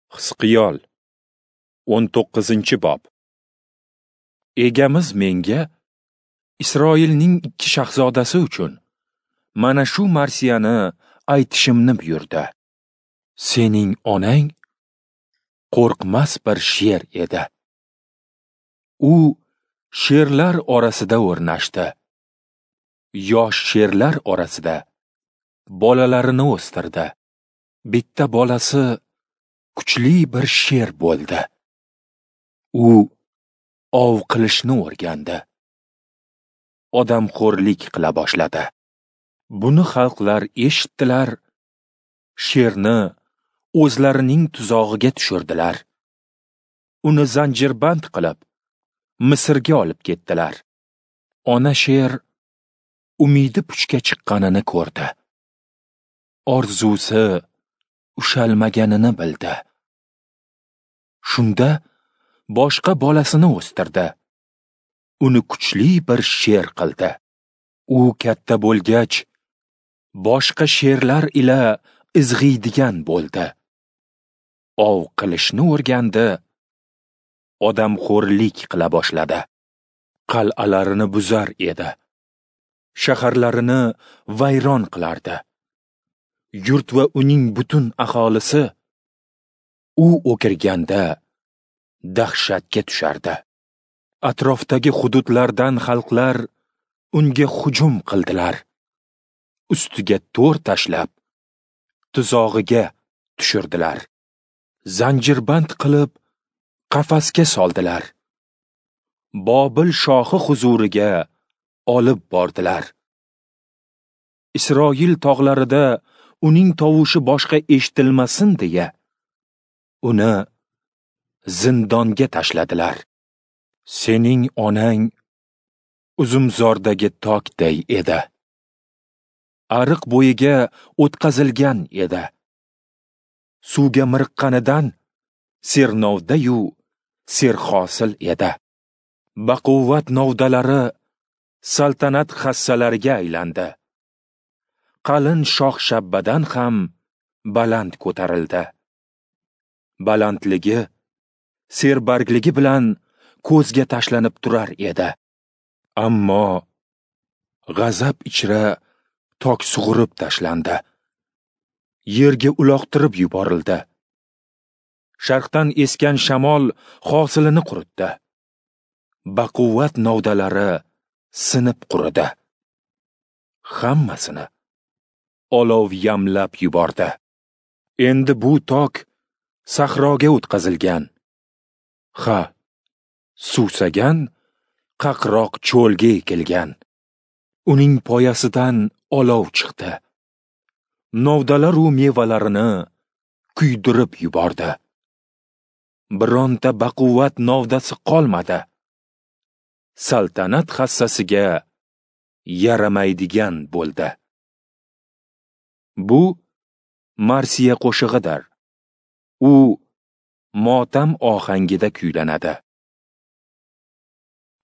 Hisqiyol 19-bob. Egamiz menga Isroilning 2 shahzodasi uchun mana shu marsiyani aytishimni buyurdi. Sening onang qo'rqmas bir sher edi. U sherlar orasida o'rnashdi. Yosh sherlar orasida bolalarini o'stirdi. Bitta bolasi kuchli bir sher bo'ldi. U ov qilishni o'rgandi. Odamxo'rlik qila boshladi. Buni xalqlar eshitdilar, sherni o'zlarining tuzog'iga tushirdilar. Uni zanjirband qilib Misrga olib ketdilar. Ona sher umidi puchga chiqqanini ko'rdi. Orzusi ushalmaganini bildi. Shunda boshqa bolasini o'stirdi. Uni kuchli bir sher qildi. U katta bo'lgach, boshqa sherlar ila izg'iydigan bo'ldi. Ov qilishni o'rgandi. Odamxo'rlik qila boshladi. Qal'alarini buzar edi. Shaharlarini vayron qilardi. Yurt va uning butun aholisi u o'kirganda dahshatga tushardi. Atrofdagi hududlardan xalqlar unga hujum qildilar. Ustiga to'r tashlab, tuzog'iga tushirdilar. Zanjirband qilib qafasga soldilar. Bobil shohi huzuriga olib bordilar. Isroil tog'larida uning tovushi boshqa eshitilmasin deya uni zindonga tashladilar. Sening onang uzumzordagi tokday edi. Ariq bo'yiga o'tkazilgan edi. Suvga mirqqanidan sernovda-yu serhosil edi. Baquvvat novdalari saltanat hassalariga aylandi. Qalin shoh shabbadan ham baland ko'tarildi. Balandligi, serbargligi bilan ko'zga tashlanib turar edi. Ammo g'azab ichra tok sug'urib tashlandi. Yerga uloqtirib yuborildi. Sharqdan esgan shamol hosilini quritdi. Baquvvat novdalari sinib quridi. Hammasini olov yamlab yubordi. Endi bu tok sahroga o'tkazilgan. Ha, suvsagan qaqroq cho'lga ekilgan. Uning poyasidan olov chiqdi. Novdalar u mevalarini kuydirib yubordi. Bironta baquvvat novdasi qolmadi. Saltanat hassasiga yaramaydigan bo'ldi. Bu marsiya qo'shig'idir. U motam ohangida kuylanadi.